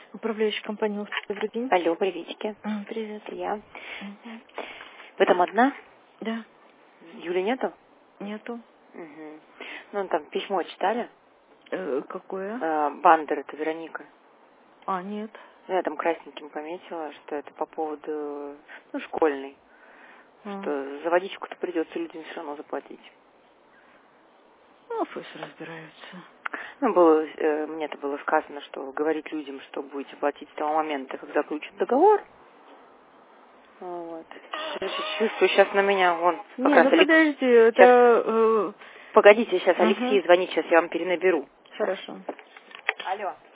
Управляющая компания «Добрый день». Алло, приветики. Привет. Я. Мгм. Вы там одна? Да, Юли нету? нету. Угу. Ну, там письмо читали? Какое? Бандер, это Вероника. Нет. Я там красненьким пометила, что это по поводу, школьный. Что за водичку-то придется людям все равно заплатить. Пусть разбираются. Мне-то было сказано, что говорить людям, что будете платить с того момента, как заключат договор. Вот. Короче, чувствую, сейчас на меня, Подожди, это... Погодите, сейчас Алексей звонит, сейчас я вам перенаберу. Хорошо. Алло.